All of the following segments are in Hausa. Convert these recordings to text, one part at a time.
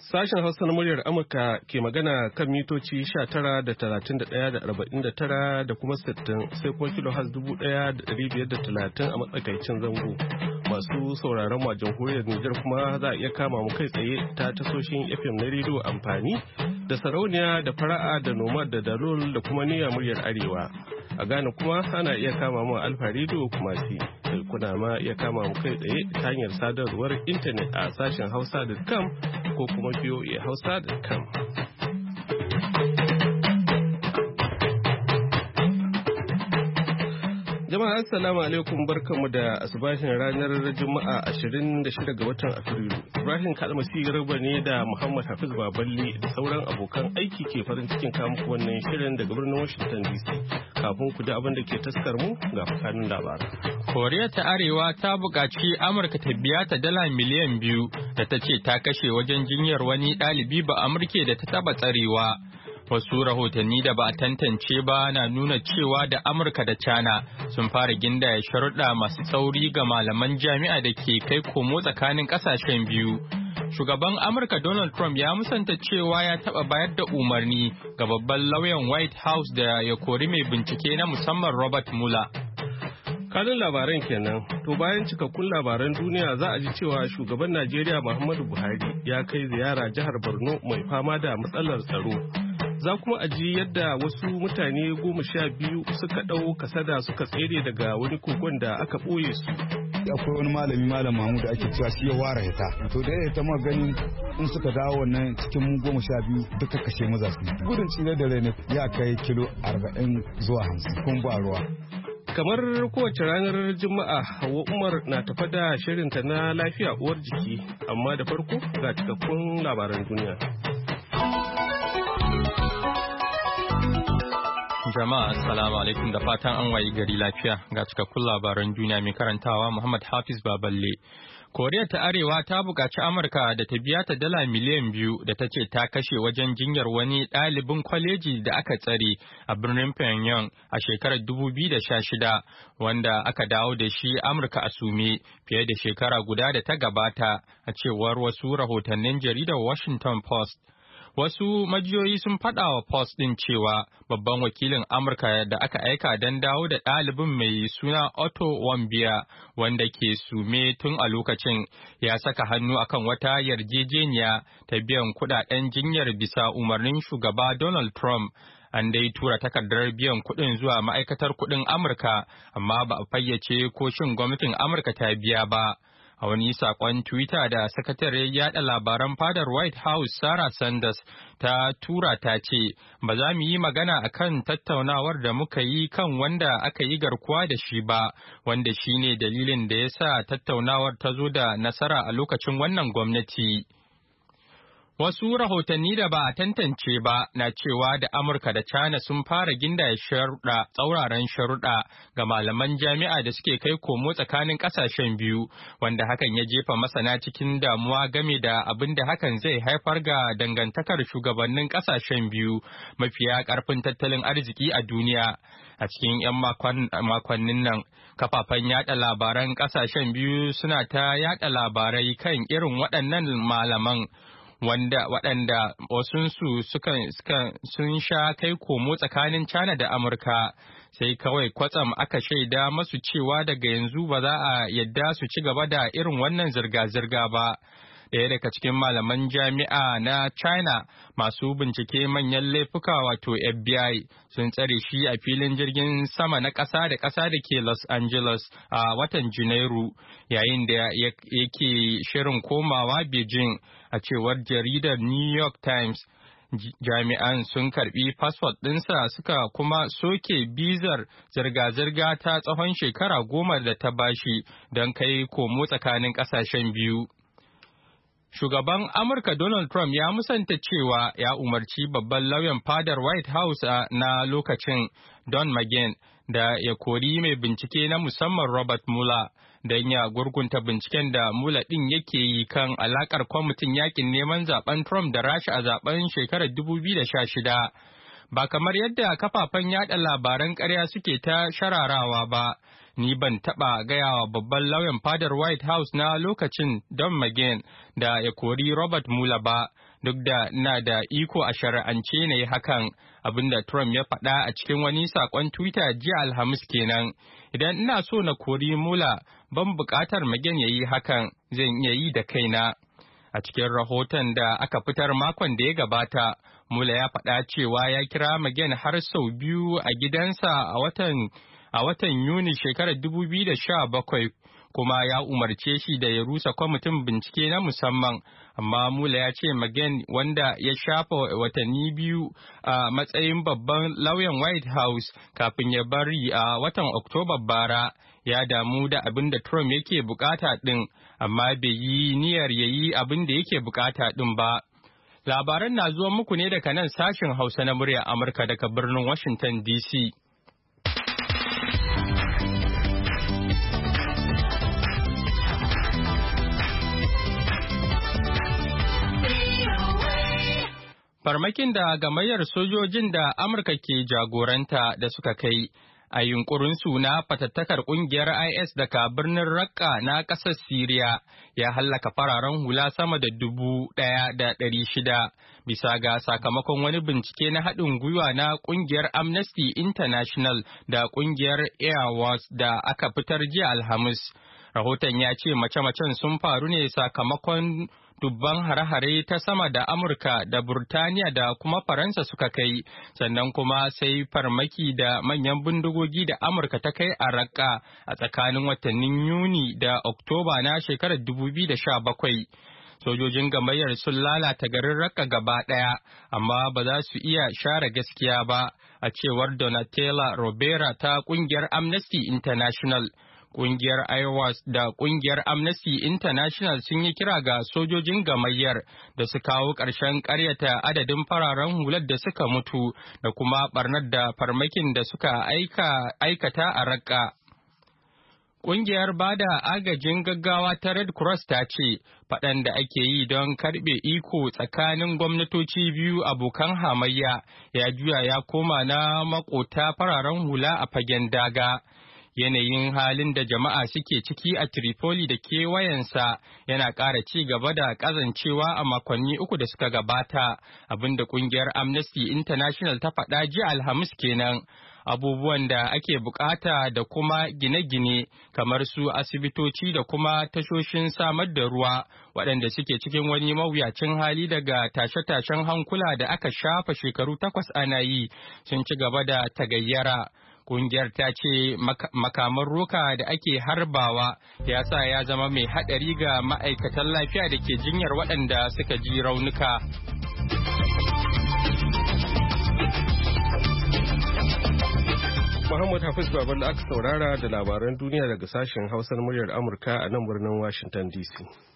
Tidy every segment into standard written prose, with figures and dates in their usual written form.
Sashen Hausa na muryar Amurka ke magana kan mitoci 19 da kuma 60 sai kuma kilohaz 1530 a matsakaicin zango. Masu sauraron mu a jamhuriyar Nijar kuma za a iya kama mu kai tsaye ta tasoshin FM na rediyo amfani da sarauniya da fara'a da nomad da dalol da kuma niyya muryar Arewa. A Ghana kuma ana iya kama mu Alfa rediyo kuma kuna ma iya kama mu kai tsaye ta hanyar sadarwar intanet a sashen hausa.com ko kuma voahausa.com. Jama'a assalamu alaikum, barkanmu da asubahin ranar Juma'a 26 ga watan Afrilu. Ibrahim Kalmasi Garba ne da Muhammad Hafiz Baballe da sauran abokan aiki ke farin cikin kawo muku wannan shirin daga birnin Washington DC. Kafin ku da abin da ke taskar mu ga fasanin labaran. Koriya ta Arewa ta buƙaci Amurka ta biya ta dala miliyan 2 da ta ce ta kashe wajen jinyar wani ɗalibi ba Amurke da ta taɓa tsarewa. Wasu rahotanni da ba a tantance ba na nuna cewa da Amurka da China sun fara gindaya sharuɗa masu tsauri ga malaman jami'a da ke kai komo tsakanin ƙasashen biyu. Shugaban Amurka Donald Trump ya musanta cewa ya taɓa bayar da umarni ga babban lauyan White House da ya kori mai bincike na musamman Robert Mueller. Kanun labaran kenan, to bayan cikakkun labaran duniya za a ji cewa shugaban Najeriya Muhammadu Buhari ya kai ziyara jihar Borno mai fama da matsalar tsaro. Za kuma a ji yadda wasu mutane 12 suka ɗau kasada suka tsere daga wani kogon da aka ɓoye su. Akwai wani malami Malam Mahmud da ake cewa shi ya ware hita. To da ya ma ganin in suka dawo wannan cikin 12 duka kashe maza su. Gudun tsire da rai ya kai kilo 40 zuwa 50 kun ba ruwa. Kamar kowace ranar Juma'a, Hauwa Umar na tafa da shirinta na lafiya uwar jiki, amma da farko ga cikakkun labaran duniya. Jama'a assalamu alaikum da fatan an wayi gari lafiya ga cikakkun labaran duniya mai karantawa Muhammad Hafiz Baballe. Koriya ta Arewa ta buƙaci Amurka da ta biya ta dala miliyan 2 da ta ce ta kashe wajen jinyar wani ɗalibin kwaleji da aka tsare a birnin Pyongyang a shekarar 2016 wanda aka dawo da shi Amurka a sume fiye da shekara guda da ta gabata a cewar wasu rahotannin jaridar Washington Post. Wasu majiyoyi sun faɗa wa Post ɗin cewa babban wakilin Amurka da aka aika don dawo da ɗalibin mai suna Otto Warmbier wanda ke sume tun a lokacin ya saka hannu akan wata yarjejeniya ta biyan kuɗaɗen jinyar bisa umarnin shugaba Donald Trump. An dai tura takardar biyan kuɗin zuwa ma'aikatar kuɗin Amurka, amma ba a fayyace ko shin gwamnatin Amurka ta biya ba. A wani sakon Twitter da sakatare yada labaran fadar White House Sarah Sanders ta tura ta ce, ba za mu yi magana akan tattaunawar da muka yi kan wanda aka yi garkuwa da shi ba, wanda shi ne dalilin da ya sa tattaunawar ta zo da nasara a lokacin wannan gwamnati. Wasu rahotanni da ba a tantance ba na cewa da Amurka da China sun fara gindaya tsauraran sharuɗa ga malaman jami'a da suke kai komo tsakanin ƙasashen biyu, wanda hakan ya jefa masana cikin damuwa game da abin da hakan zai haifar ga dangantakar shugabannin ƙasashen biyu mafiya ƙarfin tattalin arziki a duniya. A cikin 'yan makonnin nan, kafafen yada labaran ƙasashen biyu suna ta yada labarai kan irin waɗannan malaman. waɗanda wasunsu sun sha kai komo tsakanin China da Amurka, sai kawai kwatsam aka shaida masu cewa daga yanzu ba za a yadda su ci gaba da irin wannan zirga-zirga ba. Ɗaya daga cikin malaman jami'a na China masu bincike manyan laifuka wato FBI sun tsare shi a filin jirgin sama na ƙasa da ƙasa da ke Los Angeles a watan Janairu yayin da yake shirin komawa Beijing, a cewar jaridar New York Times. Jami'an sun karbi fasfot ɗinsa suka kuma soke bizar zirga-zirga ta tsawon shekara 10 da ta bashi don kai komo tsakanin ƙasashen biyu. Shugaban Amurka Donald Trump ya musanta cewa ya umarci babban lauyan fadar White House na lokacin Don McGahn da ya kori mai bincike na musamman Robert Mueller don ya gurgunta binciken da Mueller ɗin yake yi kan alakar kwamitin yakin neman zaben Trump da Rasha a zaben shekarar 2016. Ba kamar yadda kafafen yada labaran ƙarya suke ta shararawa ba. Ni ban taɓa gayawa babban lauyan fadar White House na lokacin Don McGahn da ya kori Robert Mueller ba, duk da ina da iko a shari'ance na yi hakan, abinda Trump ya faɗa a cikin wani saƙon Twitter jiya Alhamis kenan. Idan ina so na kori Mueller, ban buƙatar Meghan ya yi hakan, zan iya yi da kaina. A cikin rahoton da aka fitar makon da ya gabata, Mueller ya faɗa cewa ya kira Meghan har sau biyu a gidansa a watan Yuni shekarar 2017, kuma ya umarce shi da ya rusa kwamitin bincike na musamman. Amma Mueller ya ce Meghan, wanda ya shafa watanni biyu a matsayin babban lauyan White House kafin ya bari a watan Oktoba bara, ya damu da abin da Trump yake bukata ɗin, amma bai yi niyyar ya yi abin da yake bukata ɗin ba. Labaran na zuwa muku ne daga nan sashen Hausa na muryar Amurka daga birnin Washington DC. Farmakin da gamayyar sojojin da Amurka ke jagoranta da suka kai a yunkurinsu na fatattakar kungiyar IS daga birnin Raqqa na ƙasar Siriya ya hallaka fararen hula sama da 1,600 bisa ga sakamakon wani bincike na haɗin gwiwa na kungiyar Amnesty International da kungiyar Airwatch da aka fitar jiya Alhamis. Rahoton ya ce mace-macen sun faru ne sakamakon dubban hare-hare ta sama da Amurka da Burtaniya da kuma Faransa suka kai, sannan kuma sai farmaki da manyan bindigogi da Amurka ta kai a Raqqa a tsakanin watannin Yuni da Oktoba na shekarar 2017. Sojojin gamayyar sun lalata garin Raqqa gaba ɗaya, amma ba za su iya share gaskiya ba, a cewar Donatella Robera ta ƙungiyar Amnesty International. Ƙungiyar IOWAS da ƙungiyar Amnesty International sun yi kira ga sojojin gamayyar da su kawo ƙarshen ƙaryata adadin fararen hular da suka mutu da kuma ɓarnar da farmakin da suka aikata a Raqqa. Ƙungiyar bada agajin gaggawa ta Red Cross ta ce faɗan da ake yi don karɓe iko tsakanin gwamnatoci biyu abokan hamayya ya juya ya koma na makota fararen hula a fagen daga. Yanayin halin da jama'a suke ciki a Tripoli da kewayensa yana ƙara ci gaba da ƙazancewa a makonni uku da suka gabata, abinda ƙungiyar Amnesty International ta faɗa jiya Alhamis kenan. Abubuwan da ake bukata da kuma gine-gine kamar su asibitoci da kuma tashoshin samar da ruwa waɗanda suke cikin wani mawuyacin hali daga tashe-tashen hankula da aka shafa shekaru 8 ana yi sun ci gaba da tagayyara. Kungiyar ta ce makaman roka da ake harbawa ya sa ya zama mai haɗari ga ma'aikatan lafiya da ke jinyar waɗanda suka ji raunuka. Muhammad Hafiz Babalu aka saurara da labaran duniya daga sashen Hausar muryar Amurka a nan birnin Washington DC.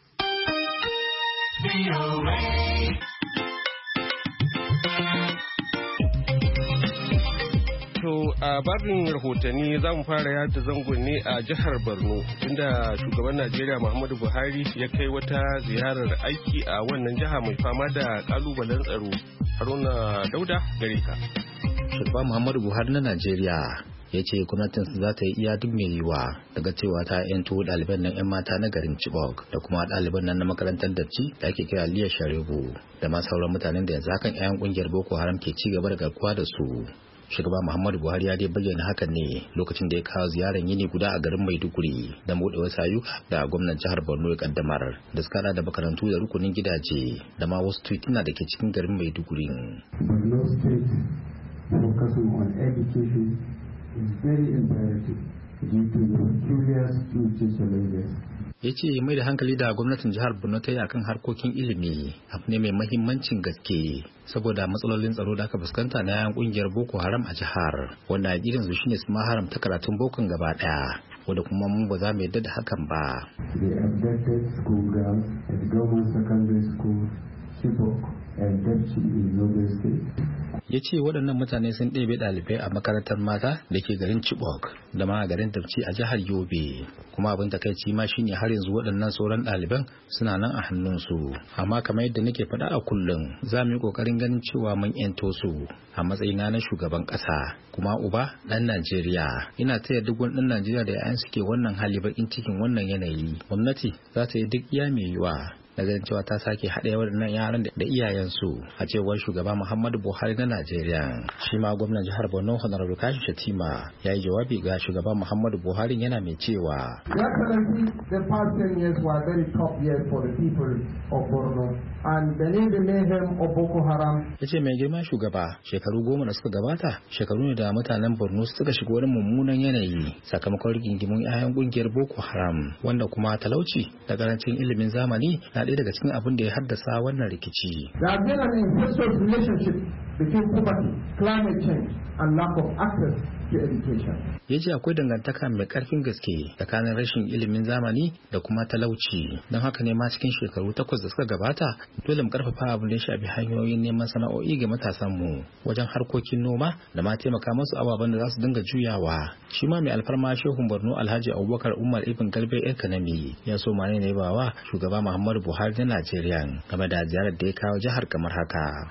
To a babin rahotanni za mu fara yada zangon ne a jihar Borno inda shugaban Najeriya Muhammadu Buhari ya kai wata ziyarar aiki a wannan jiha mai fama da kalubalen tsaro. Haruna Dauda gare ka. Shugaba Muhammadu Buhari na Najeriya ya ce gwamnatin za ta yi iya duk mai yiwa daga cewa ta yanto ɗaliban nan 'yan mata na garin Chibok da kuma ɗaliban nan na makarantar Dabci da ake kira Liya Sharibu da ma sauran mutanen da yanzu hakan 'yan kungiyar Boko Haram ke ci gaba da garkuwa da su. Shugaba Muhammadu Buhari ya dai bayyana hakan ne lokacin da ya kawo ziyarar yini guda a garin Maiduguri da buɗe wasu ayyuka da gwamnan jihar Borno ya kaddamar da suka da makarantu da rukunin gidaje da ma wasu tituna da ke cikin garin Maiduguri. Focusing on education is very imperative due to the peculiar security challenges. Ya ce mai da hankali da gwamnatin jihar Borno ta yi akan harkokin ilimi abu ne mai mahimmancin gaske saboda matsalolin tsaro da aka fuskanta na yan kungiyar Boko Haram a jihar wanda a gidan su shine su ma haramta karatun bokon gaba daya wanda kuma mun ba za mu yarda da hakan ba. The abducted school girls at government secondary school Chibok and Dabci in Yobe State. Ya ce waɗannan mutane sun ɗebe ɗalibai a makarantar mata da ke garin Chibok da ma a garin Dabci a jihar Yobe kuma abin takaici ma shine har yanzu waɗannan sauran ɗaliban suna nan a hannunsu amma kamar yadda nake faɗa a kullum za mu yi ƙoƙarin ganin cewa mun ƴanto su a matsayina na shugaban ƙasa kuma uba ɗan Najeriya ina taya duk wani ɗan Najeriya da 'ya'yan suke wannan hali bakin cikin wannan yanayi gwamnati za ta yi duk iya mai yiwa na ganin cewa ta sake haɗe waɗannan yaran da iyayensu a cewar shugaba Muhammadu Buhari na Najeriya. Shi ma gwamnan jihar Borno Honorable Kashi Shatima ya yi jawabi ga shugaba Muhammadu Buhari yana mai cewa the past 10 years were very tough years for the people of Borno and beneath the mayhem of Boko Haram. Ya ce mai girma shugaba shekaru 10 da suka gabata shekaru ne da mutanen Borno suka shiga wani mummunan yanayi sakamakon rigingimun 'ya'yan kungiyar Boko Haram wanda kuma talauci da karancin ilimin zamani na ɗaya daga cikin abin da ya haddasa wannan rikici. There has been an incestuous relationship between poverty, climate change and lack of access to education. Ya ce akwai dangantaka mai karfin gaske tsakanin rashin ilimin zamani da kuma talauci. Don haka ne ma cikin shekaru 8 da suka gabata dole mu karfafa abin da ya shafi hanyoyin neman sana'o'i ga matasanmu wajen harkokin noma da ma taimaka musu ababen da za su dinga juyawa. Shi ma mai alfarma Shehun Borno Alhaji Abubakar Umar Ibn Galbe Ekanami ya so ma ne bawa shugaba Muhammadu Buhari na Najeriya game da ziyarar da ya kawo jihar kamar haka.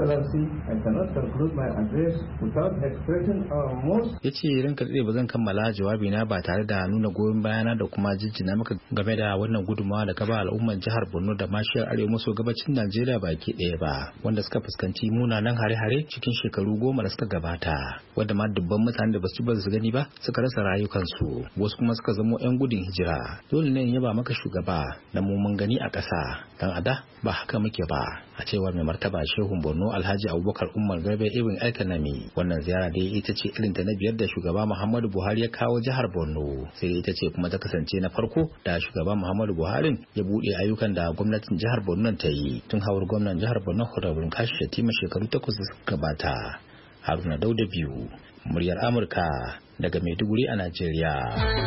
Ya ce ranka ba zan kammala jawabi na ba tare da nuna goyon bayana da kuma jinjina maka game da wannan gudunmawa da ka ba al'umman jihar Borno da mashiyar arewa maso gabacin Najeriya baki ɗaya ba wanda suka fuskanci munanan hare-hare cikin shekaru 10 da suka gabata wanda ma dubban mutane da basu ba su gani ba suka rasa rayukansu wasu kuma suka zamo 'yan gudun hijira. Dole ne in yaba maka shugaba na mu mun gani a ƙasa dan ada ba haka muke ba a cewar mai martaba Shehun Borno Alhaji Abubakar Umar Garbe Ibn Alkanami. Wannan ziyara dai ita ce irin ta na biyar da shugaba Muhammadu Buhari ya kawo jihar Borno sai dai ita ce kuma ta kasance na farko da shugaba Muhammadu Buhari ya bude ayyukan da gwamnatin jihar Borno ta yi tun hawar gwamnan jihar Borno Honorable Kashi Shatima shekaru 8 da suka gabata. Haruna Dauda biyu muryar Amurka daga Maiduguri a Najeriya.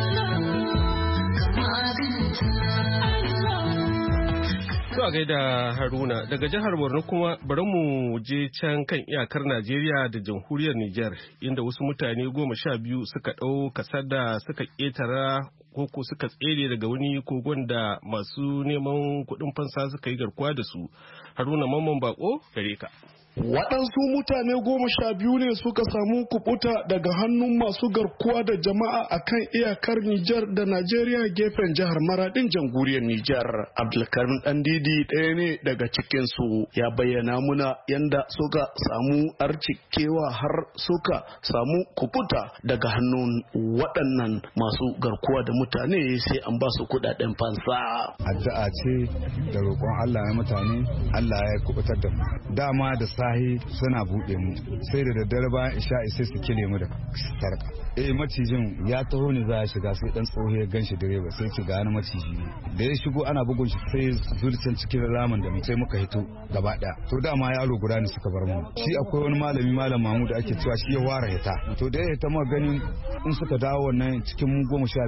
To a gaida Haruna daga jihar Borno kuma bari mu je can kan iyakar Najeriya da jamhuriyar Nijar inda wasu mutane 12 suka ɗau kasar da suka ƙetara koko suka tsere daga wani kogon da masu neman kuɗin fansa suka yi garkuwa da su. Haruna Mamman Bako gare ka. Waɗansu mutane 12 ne suka samu kubuta daga hannun masu garkuwa da jama'a a kan iyakar Nijar da Najeriya gefen jihar Maradin jamhuriyar Nijar. Abdulkarim Ɗandidi ɗaya ne daga cikinsu ya bayyana muna yanda suka samu arcikewa har suka samu kubuta daga hannun waɗannan masu garkuwa da mutane sai an ba su kuɗaɗen fansa. Addu'a ce da roƙon Allah ya mutane Allah ya kubutar da mu. Dama da suna buɗe mu sai da daddare bayan isha'i sai su kile mu da sarka. Macijin ya taho ne za a shiga sai dan tsoho ya ganshi direba sai ce ga wani maciji ne da ya shigo ana bugun shi sai zulcin cikin ramin da sai muka hito gaba daya. To dama yaro guda ne suka bar mu shi akwai wani malami malam Mahmud ake cewa shi ya ware hita to da ya hita ma ganin in suka dawo wannan cikin mu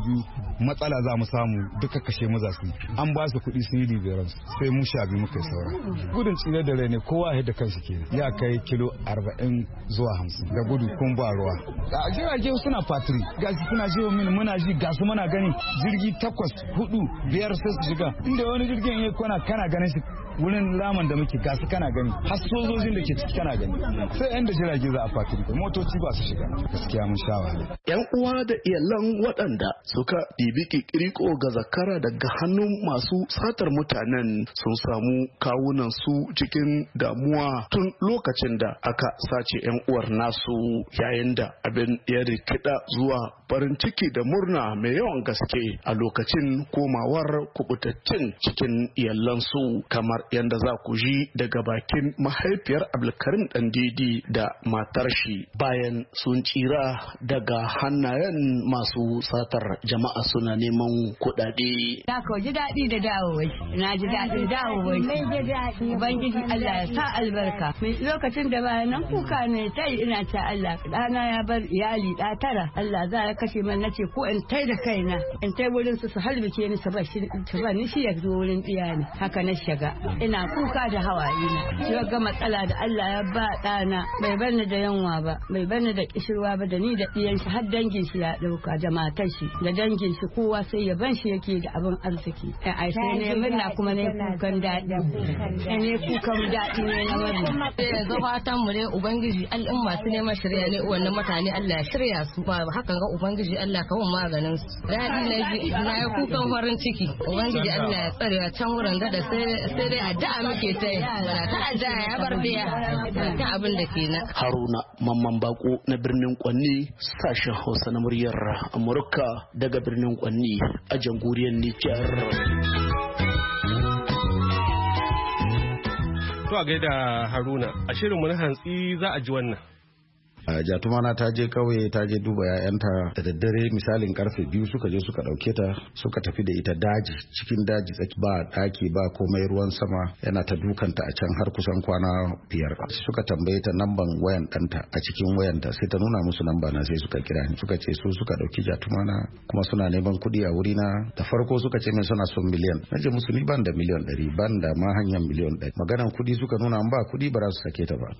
12 matsala za mu samu duka kashe mu za su an ba su kuɗi sun yi liberan sai mu 12 muka yi saura gudun tsire da rai ne kowa ya da kanshi kenan ya kai kilo 40 zuwa 50 da gudu kun ba ruwa a jirage suna fatiri gasu suna jiwa mini muna ji gasu muna gani jirgi 8 4 5 sai su shiga inda wani jirgin ya kwana kana ganin shi wurin laman da muke gasu kana gani har sojojin da ke ciki kana gani sai yan da jirage za a fatiri da motoci ba su shiga gaskiya mun sha wahala. Yan uwa da iyalan waɗanda suka ɗibi kikiriko ga zakara daga hannun masu satar mutanen sun samu kawunan su cikin damuwa tun lokacin da aka sace yan uwar nasu yayin da abin ya rikida zuwa farin ciki da murna mai yawan gaske a lokacin komawar kubutaccen cikin iyalansu kamar yadda za ku ji daga bakin mahaifiyar Abdulkarim Ɗandidi da matar shi bayan sun tsira daga hannayen masu satar jama'a suna neman kuɗaɗe. Na ko ji daɗi da dawowai, na ji daɗin dawowai. Ubangiji Allah ya sa albarka. Lokacin da bayan nan kuka ne tai ina ta Allah ɗana ya bar iyali ɗa tara Allah za ya kashe man nace ko in tai da kaina in tai wurin su halbike ni su ba ni shi ya zo wurin iyali haka na shiga ina kuka da hawaye na shi ga matsala da Allah ya ba ɗana bai bani da yanwa ba bai bani da kishirwa ba da ni da ɗiyan shi har dangin shi ya ɗauka da matar shi da dangin shi kowa sai ya ban shi yake da abin arziki ai sai ne murna kuma ne kukan daɗi ne kukan daɗi ne na murna yanzu fatan mu ne ubangiji al'umma su neman shirya ne wannan mutane Allah ya shirya su ba hakan ga ubangiji Allah ka mun maganin su dadi na yi kukan farin ciki ubangiji Allah ya tsare a can wurin da sai dai addu'a muke ta yi ta addu'a ya bar biya ta abin da ke na. Haruna Mamman Bako na birnin Kwanni, sashen Hausa na muryar Amurka daga birnin Kwanni a jamhuriyar Nijar. To a gaida Haruna, a shirinmu na hantsi za a ji wannan. Jatumana ta je kauye ta je duba yayanta da daddare misalin karfe 2 suka je suka dauke ta suka tafi da ita daji cikin daji tsaki ba daki ba komai ruwan sama yana ta dukanta a can har kusan kwana 5 suka tambaye ta namban wayan danta a cikin wayanta sai ta nuna musu namba na sai suka kira ni suka ce su suka dauki Jatumana kuma suna neman kudi a wurina da farko suka ce min suna son miliyan nace musu ni ban da miliyan 100 ban da ma hanyar miliyan 100 maganan kudi suka nuna ba kudi ba za su sake ta ba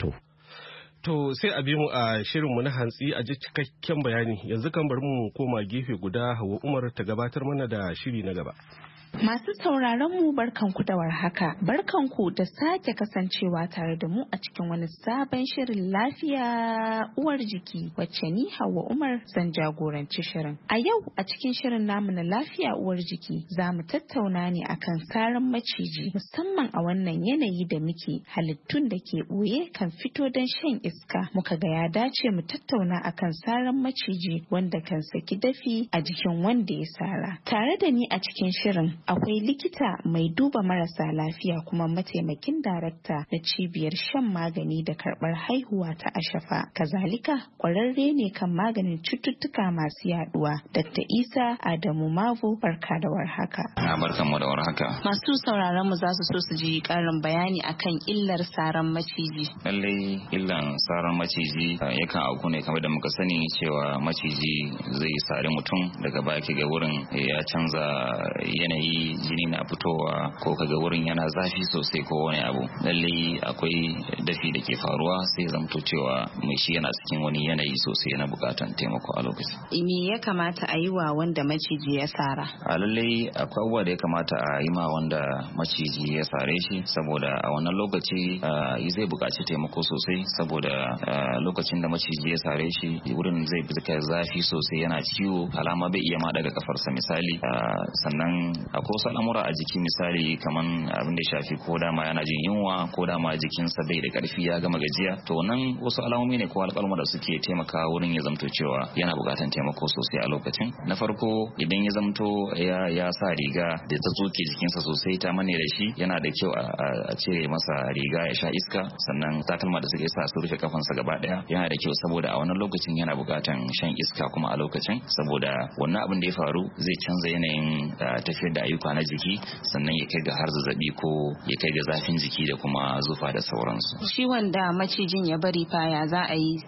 To sai a bi mu a shirinmu na hantsi a ji cikakken bayani yanzu kan bari mu koma gefe guda Hauwa Umar ta gabatar mana da shiri na gaba. Masu sauraron mu barkanku da warhaka, barkanku da sake kasancewa tare da mu a cikin wani sabon shirin lafiya uwar jiki wacce ni Hauwa Umar zan jagoranci shirin. A yau a cikin shirin namu na lafiya uwar jiki za mu tattauna ne akan saran maciji musamman a wannan yanayi da muke halittun da ke ɓoye kan fito don shan iska. Muka ga ya dace mu tattauna akan saran maciji wanda kan saki dafi a jikin wanda ya sara. Tare da ni a cikin shirin akwai likita mai duba marasa lafiya kuma mataimakin darakta na cibiyar shan magani da karɓar haihuwa ta Ashafa. Kazalika kwararre ne kan maganin cututtuka masu yaduwa. Dr. Isa Adamu Mavu, barka da warhaka. Barkanmu da warhaka. Masu sauraron mu za su so su ji ƙarin bayani akan illar saran maciji. Lallai illan saran maciji yakan auku ne kamar da muka sani cewa maciji zai sari mutum daga baki ga wurin ya canza yanayi jini na fitowa ko kaga wurin yana zafi sosai ko wani abu. Lallai akwai dafi da ke faruwa sai zamto cewa mai shi yana cikin wani yanayi sosai yana bukatan taimako a lokacin. Me ya kamata a yi wa wanda maciji ya sara? A lallai akwai abubuwa da ya kamata a yi ma wanda maciji ya sare shi saboda a wannan lokaci zai bukaci taimako sosai saboda lokacin da maciji ya sare shi wurin zai fi zafi sosai yana ciwo alama bai iya ma daga kafarsa misali sannan akwai wasu al'amura a jiki misali kaman abin da ya shafi ko dama yana jin yunwa ko dama jikinsa bai da karfi ya gama gajiya to nan wasu alamomi ne ko alƙalma da suke taimaka wurin ya zamto cewa yana buƙatar taimako sosai a lokacin. Na farko idan ya zamto ya sa riga da ta tsoke jikinsa sosai ta manne da shi yana da kyau a cire masa riga ya sha iska sannan takalma da suke sa su rufe kafansa gaba daya yana da kyau saboda a wannan lokacin yana buƙatar shan iska kuma a lokacin saboda wannan abin da ya faru zai canza yanayin tafiyar da ayyuka na jiki sannan ya kai ga har zazzabi ko ya kai ga zafin jiki da kuma zufa da sauransu. Shi wanda macijin ya bari faya za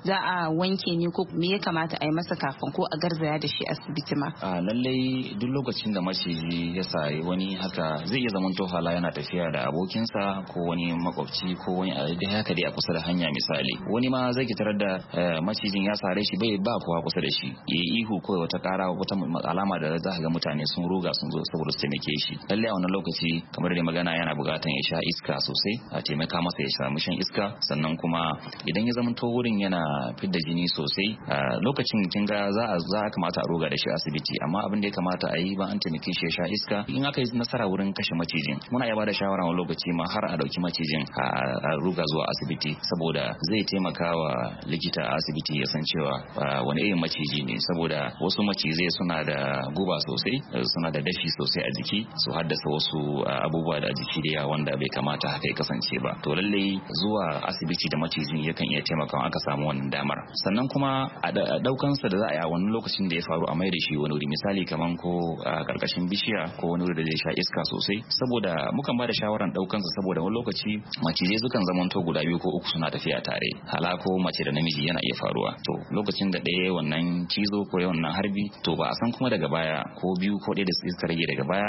a wanke ne ko me ya kamata a yi masa kafin ko a garzaya da shi asibiti ma? Lallai duk lokacin da maciji ya sayi wani haka zai iya zamanto hala yana tafiya da abokinsa ko wani makwabci ko wani haka dai a kusa da hanya misali wani ma zai ki tarar da macijin ya sare shi bai ba kowa kusa da shi ya yi ihu ko wata kara wata alama da za ka ga mutane sun ruga sun zo saboda su taimake shi. Lallai a wannan lokaci kamar da magana yana bukatan ya sha iska sosai a taimaka masa ya samu shan iska sannan kuma idan ya zamanto wurin yana fidda jini sosai lokacin kin ga za a kamata a roga da shi asibiti amma abin da ya kamata a yi ba an taimake shi ya sha iska in aka yi nasara wurin kashe macijin muna iya bada shawara wani lokaci ma har a dauki macijin a ruga zuwa asibiti saboda zai taimaka wa likita a asibiti ya san cewa wani irin maciji ne saboda wasu macizai suna da guba sosai suna da dafi sosai a jiki su haddasa wasu abubuwa da jiki da yawa wanda bai kamata haka ya kasance ba to lallai zuwa asibiti da macijin yakan iya taimakawa aka samu wannan damar sannan kuma a daukansa da za a yi a wani lokacin da ya faru a mai da shi wani wuri misali kaman ko a karkashin bishiya ko wani wuri da zai sha iska sosai saboda mukan ba da shawaran daukansa saboda wani lokaci macizai sukan zamanto guda biyu ko uku suna tafiya tare hala ko mace da namiji yana iya faruwa to lokacin da ɗaya wannan cizo ko wannan harbi to ba a san kuma daga baya ko biyu ko ɗaya da suka rage daga baya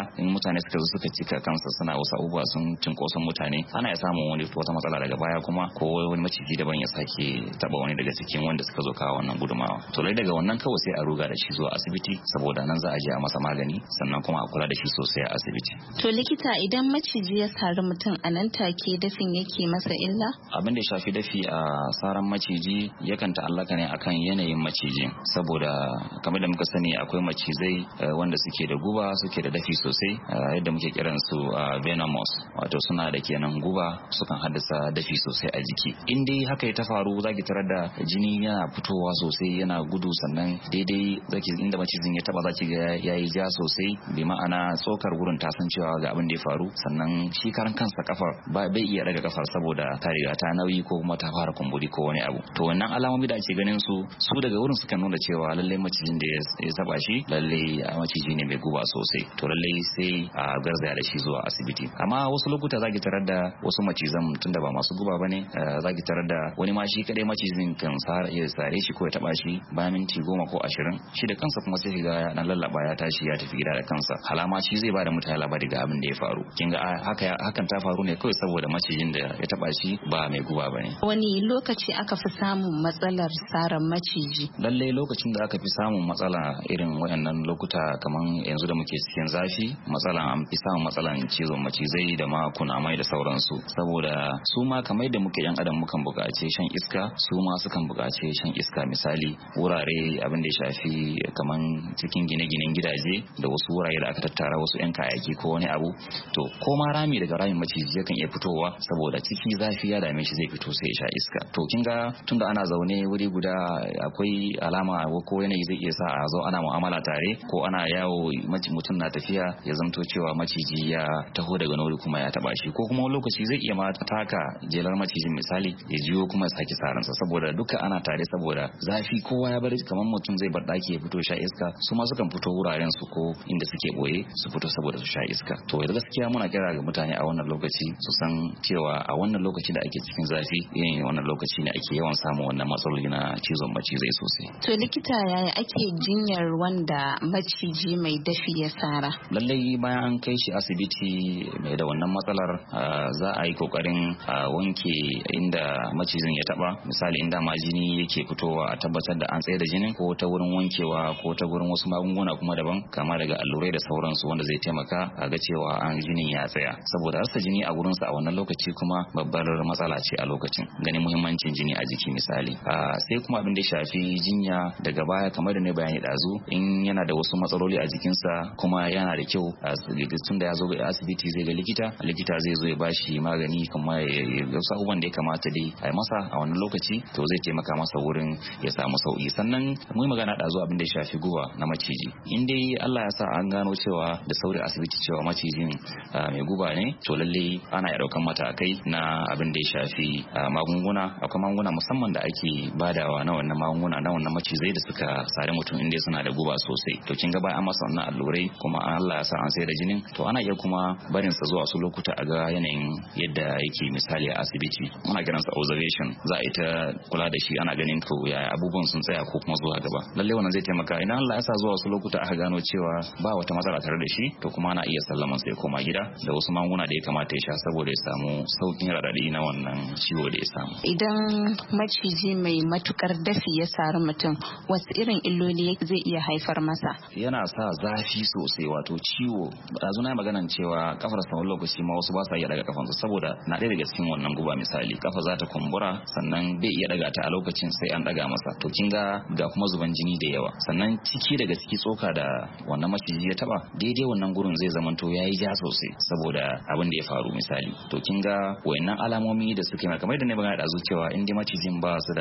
in mutane suka zo suka cika kansa suna wasu abubuwa sun cinkoson mutane ana ya samun wata matsala daga baya kuma ko wani maciji daban ya sake taba wani daga cikin wanda suka zo kawo wannan gudumawa. To lai daga wannan kawai sai a ruga da shi zuwa asibiti saboda nan za a je a masa magani sannan kuma a kula da shi sosai a asibiti. To likita idan maciji ya sari mutum a nan take dafin yake masa illa? Abin da ya shafi dafi a saran maciji yakan ta'allaka ne akan yanayin maciji saboda kamar da muka sani akwai macizai wanda suke da guba suke da dafi sosai yadda muke kiran su venomous wato suna da kenan guba sukan haddasa dafi sosai a jiki. In dai haka ya ta faru zaki tarar da jini yana fitowa sosai yana gudu sannan daidai zaki inda macizin ya taba zaki ga yayi ja sosai bi ma'ana tsokar gurin ta san cewa ga abin da ya faru sannan shi karan kansa kafar bai iya daga kafar saboda ta riga ta nauyi ko kuma ta fara kumburi ko wani abu. To wannan alamomi da ake ganin su daga wurin sukan nuna cewa lalle macijin da ya taba shi lalle maciji ne mai guba sosai to lalle sai a garzaya da shi zuwa asibiti. Amma wasu lokuta zaki tarar da wasu macizan tunda ba masu guba bane zaki tarar da wani ma shi kadai macizin kan ya sare shi ko ya taba shi bayan minti 10 ko 20 shi da kansa kuma sai ga ya dan lallaba ya tashi ya tafi gida da kansa. Halama shi zai bada mutane labari ga abin da ya faru. Kin ga hakan ta faru ne kawai saboda macijin da ya taba shi ba mai guba bane. Wani lokaci aka fi samun matsalar saran maciji? Lalle lokacin da aka fi samun matsala irin wayannan lokuta kaman yanzu da muke cikin zafi an fi samun matsalan cizon macizai da ma kunamai da sauransu saboda su ma kamar da muke yan adam mukan buƙaci shan iska su ma sukan buƙaci shan iska misali wurare abin da ya shafi kaman cikin gine-ginen gidaje da wasu wurare da aka tattara wasu yan kayayyaki ko wani abu to ko ma rami daga ramin maciji yakan iya fitowa saboda ciki zafi ya dame shi zai fito sai ya sha iska. To kin ga tunda ana zaune wuri guda akwai alama ko yanayi zai iya sa a zo ana mu'amala tare ko ana yawo mutum na tafiya ya zamto cewa maciji ya taho daga wuri kuma ya taba shi ko kuma wani lokaci zai iya ma taka jelar macijin misali ya jiyo kuma ya sake saransa saboda duka ana tare saboda zafi kowa ya bar kamar mutum zai bar daki ya fito sha iska su ma sukan fito wuraren su ko inda suke boye su fito saboda su sha iska. To yanzu gaskiya muna kira ga mutane a wannan lokaci su san cewa a wannan lokaci da ake cikin zafi yin wannan lokaci ne ake yawan samun wannan matsaloli na cizon macizai sosai. To likita yaya ake jinyar wanda maciji mai dafi ya sara? Lallai bayan an kai shi asibiti mai da wannan matsalar za a yi kokarin wanke inda macizin ya taba misali inda ma jini yake fitowa a tabbatar da an tsaye da jinin ko ta wurin wankewa ko ta wurin wasu magunguna kuma daban kama daga allurai da sauransu wanda zai taimaka a ga cewa an jinin ya tsaya saboda rasa jini a gurinsa a wannan lokaci kuma babbar matsala ce a lokacin ganin muhimmancin jini a jiki misali sai kuma abin da ya shafi jinya daga baya kamar da ne bayani dazu in yana da wasu matsaloli a jikinsa kuma yana da kyau tun da ya zo asibiti zai ga likita zai zo ya bashi magani kuma ya wasu abubuwan da ya kamata dai a yi masa a wannan lokaci to zai taimaka masa wurin ya samu sauki. Sannan mu yi magana dazu abin da ya shafi guba na maciji in dai Allah ya sa an gano cewa da sauri asibiti cewa macijin mai guba ne to lalle ana ya daukan matakai na abin da ya shafi magunguna akwai magunguna musamman da ake badawa na wannan magunguna na wannan macizai da suka sare mutum inda suna da guba sosai to kin ga bayan an masa wannan allurai kuma Allah ya sa an sai da jinin to ana iya kuma barin sa zuwa su lokuta a ga yanayin yadda yake misali a asibiti muna kiransa observation za a yi ta kula da shi ana ganin to yaya abubuwan sun tsaya ko kuma zuwa gaba lalle wannan zai taimaka idan Allah ya sa zuwa su lokuta aka gano cewa ba wata matsala tare da shi to kuma ana iya sallaman sai koma gida da wasu magunguna da ya kamata ya sha saboda ya samu saukin radadi na wannan ciwo da ya samu. Idan maciji mai matukar dafi ya sari mutum wasu irin illoli zai iya haifar masa? Yana sa zafi sosai wato ciwo dazu na maganan cewa kafar sa wani lokaci ma wasu ba sa iya daga kafansu saboda na ɗaya daga cikin wannan guba misali kafa za ta kumbura sannan bai iya daga ta a lokacin sai an daga masa to kin ga kuma zuban jini da yawa sannan ciki daga ciki tsoka da wannan maciji ya taba daidai wannan gurin zai zamanto yayi ja sosai saboda abin da ya faru misali to kin ga wayannan alamomi da suke kamar da ne magana da cewa in dai macizan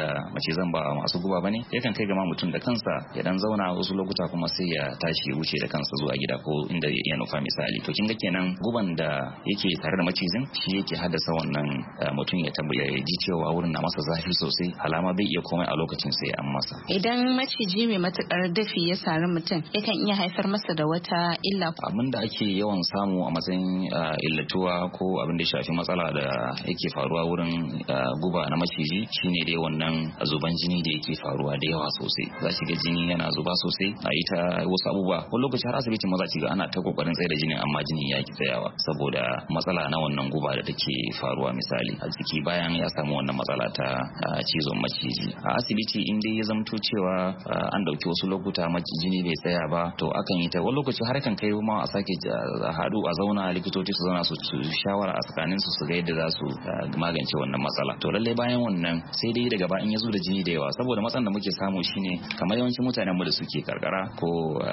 ba masu guba bane yakan kai ga ma mutum da kansa ya dan zauna wasu lokuta kuma sai ya tashi ya wuce da kansa zuwa gida ko inda ya nufa misali to kin ga kenan guban da yake tare da macizin shi yake haddasa wannan mutum ya ji cewa wurin na masa zafi sosai alama bai iya komai a lokacin sai an masa. Idan maciji mai matukar dafi ya sari mutum yakan iya haifar masa da wata illa? Abin da ake yawan samu a matsayin illatuwa ko abin da ya shafi matsala da yake faruwa wurin guba na maciji shine dai wannan zuban jini da yake faruwa da yawa sosai za ki ga jini yana zuba sosai a yi ta wasu abubuwa wani lokaci har asibiti maza ki ga ana ana ta kokarin tsaye da jinin amma jinin ya ki tsayawa saboda matsala na wannan guba da take faruwa misali a jiki bayan ya samu wannan matsala ta cizon maciji. A asibiti in dai ya zamto cewa an dauki wasu lokuta jini bai tsaya ba to akan yi ta wani lokaci har kan kai ma a sake haɗu a zauna likitoci su zauna su shawara a tsakanin su ga yadda za su magance wannan matsala. To lallai bayan wannan sai dai daga bayan ya zo da jini da yawa saboda matsalar da muke samu shine kamar yawancin mutanen mu da suke karkara ko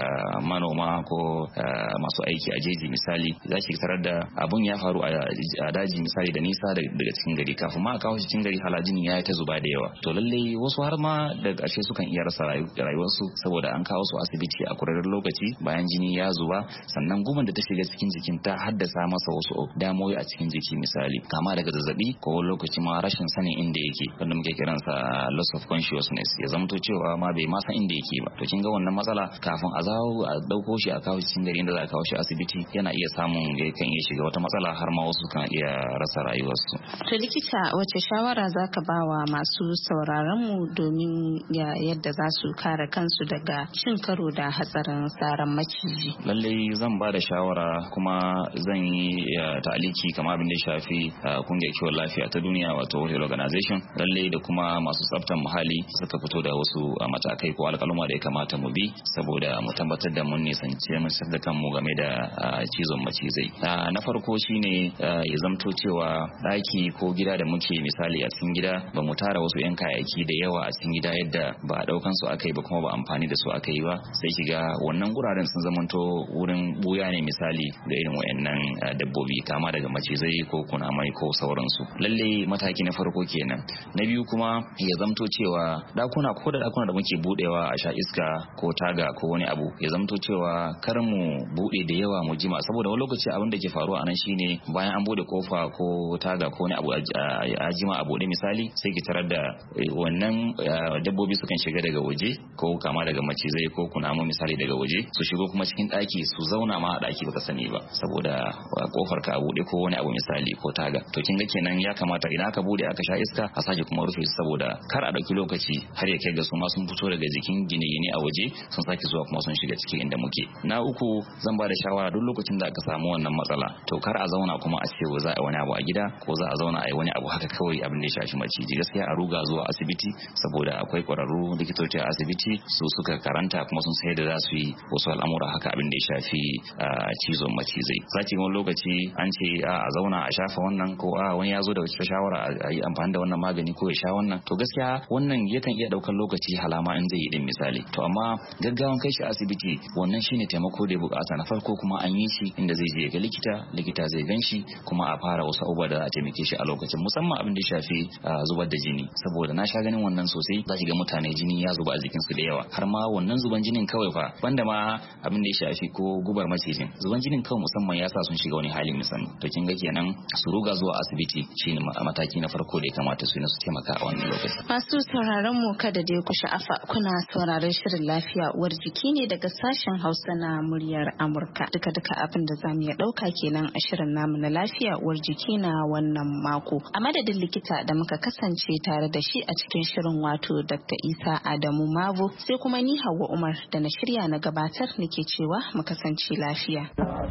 manoma ko masu aiki a jeji misali za ki tarar da abun ya faru a daji misali da nisa daga cikin gari kafin ma a kawo shi cikin gari halajini ya yi ta zuba da yawa. To lallai wasu har ma da ƙarshe sukan iya rasa rayuwarsu saboda an kawo su asibiti a kurarren lokaci bayan jini ya zuba sannan guban da ta shiga cikin jikin ta haddasa masa wasu damoyi a cikin jiki misali kama daga zazzabi ko lokaci ma rashin sanin inda yake wanda muke kiransa loss of consciousness ya zamto cewa ma bai ma san inda yake ba. To kin ga wannan matsala kafin a zawo a dauko shi a kawo shi cikin gari inda za a kawo shi asibiti yana iya samun kan iya shiga wata matsala har ma wasu kan iya rasa rayuwarsu. To likita wace shawara zaka ba wa masu sauraron mu domin yadda za su kare kansu daga cin karo da hatsarin saran maciji? Lallai zan ba da shawara kuma zan yi ta'aliki kamar abin da ya shafi kungiyar kiwon lafiya ta duniya wato World Organization lallai da kuma masu tsaftar muhalli suka fito da wasu matakai ko alƙaluma da ya kamata mu bi saboda mu tabbatar da mun nisance mun da kanmu game da cizon macizai. Na farko shine ya zamto cewa daki ko gida da muke misali a cikin gida ba mu tara wasu yan kayayyaki da yawa a cikin gida yadda ba a daukan su aka yi ba kuma ba amfani da su aka yi ba sai shiga wannan guraren sun zamanto wurin buya ne misali da irin wayannan dabbobi kama daga macizai ko kunamai ko sauransu. Lalle mataki na farko kenan. Na biyu kuma ya zamto cewa dakuna da muke budewa a sha iska ko taga ko wani abu ya zamto cewa kar mu bude da yawa mu jima saboda wani lokaci abin da ke faruwa anan shine bayan an bude kofa ko taga ko wani abu a jima a bude misali sai ki tarar da wannan dabbobi sukan shiga daga waje ko kama daga macizai ko kunamu misali daga waje su shigo kuma cikin daki su zauna ma a daki baka sani ba saboda kofar ka a bude ko wani abu misali ko taga. To kin ga kenan ya kamata idan aka bude aka sha iska a sake kuma rufe saboda kar a dauki lokaci har ya kai ga su ma sun fito daga jikin gine-gine a waje sun sake zuwa kuma sun shiga cikin inda muke. Na uku zan ba da shawara duk lokacin da aka samu wannan matsala to kar a zauna kuma a ce za a wani abu a gida ko za a zauna a yi wani abu haka kawai abin da ya shafi maciji gaskiya a ruga zuwa asibiti saboda akwai kwararru likitoci a asibiti su suka karanta kuma sun sai da za su yi wasu al'amura haka abin da ya shafi cizon macizai. Zaki wani lokaci an ce a zauna a shafa wannan ko wani ya zo da wata shawara a yi amfani da wannan magani ko ya sha wannan to gaskiya wannan yakan iya daukar lokaci halama in zai yi din misali. To amma gaggawan kai shi asibiti wannan shine taimako da ya bukata na farko kuma an yi shi inda zai je ga likita zai gan shi kuma a fara wasu abubuwa da za a taimake shi a lokacin musamman abin da ya shafi zubar da jini saboda na sha ganin wannan sosai za ki ga mutane jini ya zuba a jikinsu da yawa har ma wannan zuban jinin kawai fa banda ma abin da ya shafi ko gubar macijin zuban jinin kawai musamman ya sa sun shiga wani hali musamman. To kin ga kenan su ruga zuwa asibiti shine mataki na farko da ya kamata su taimaka a wannan lokaci. Masu sauraron mu kada dai ku sha'afa kuna sauraron shirin lafiya uwar jiki ne daga sashen Hausa na muryar Amurka. Duka abin da zamu iya dauka kenan a shirin namu na lafiya uwar jiki na wannan mako. A madadin likita da muka kasance tare da shi a cikin shirin wato Dr. Isa Adamu Mavo sai kuma ni Hauwa Umar da na shirya na gabatar nake cewa mu kasance lafiya.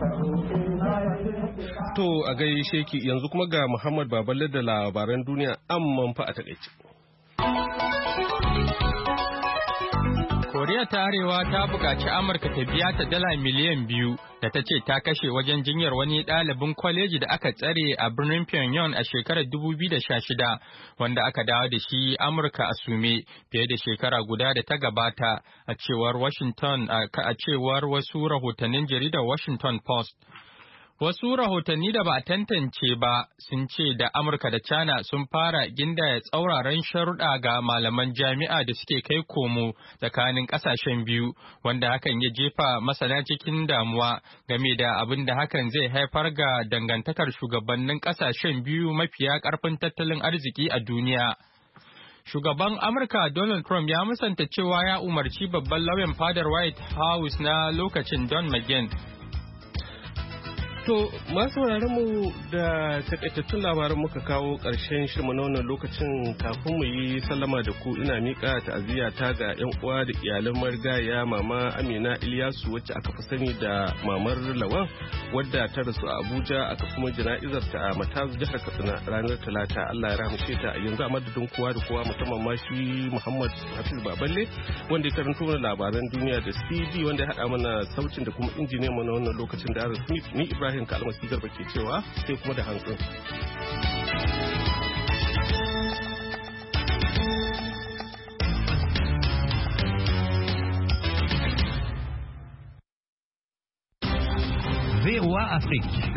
To a gaishe ki yanzu kuma ga Muhammad Baballe da labaran duniya amman fa a takaice. Koriya ta Arewa ta buƙaci Amurka ta biya ta dala miliyan 2 da ta ce ta kashe wajen jinyar wani ɗalibin kwaleji da aka tsare a birnin Pyongyang a shekarar 2016 wanda aka dawo da shi Amurka a sume fiye da shekara guda da ta gabata a cewar wasu rahotannin jaridar Washington Post. Wasu rahotanni da ba a tantance ba sun ce da Amurka da China sun fara gindaya tsauraran sharuɗa ga malaman jami'a da suke kai komo tsakanin ƙasashen biyu, wanda hakan ya jefa masana cikin damuwa game da abin da hakan zai haifar ga dangantakar shugabannin ƙasashen biyu mafiya ƙarfin tattalin arziki a duniya. Shugaban Amurka Donald Trump ya musanta cewa ya umarci babban lauyan fadar White House na lokacin Don McGahn To masu mu da takaitattun labaran muka kawo ƙarshen shirma na wannan lokacin kafin mu yi sallama da ku ina miƙa ta'aziyya ta ga 'yan uwa da iyalan marigaya mama Amina Ilyasu wacce aka fi sani da mamar Lawan wadda ta rasu a Abuja aka kuma jana'izar ta a Matazu jihar Katsina ranar Talata. Allah ya rahmace ta yanzu a madadin kowa da kowa musamman ma shi Muhammad Hafiz Baballe wanda ya karanto mana labaran duniya da CD wanda ya haɗa mana sautin da kuma injiniyan mu na wannan lokacin da Smith ni Ibrahim Kalmasi Garba ke cewa sai kuma da hantsin. VOA Afrique.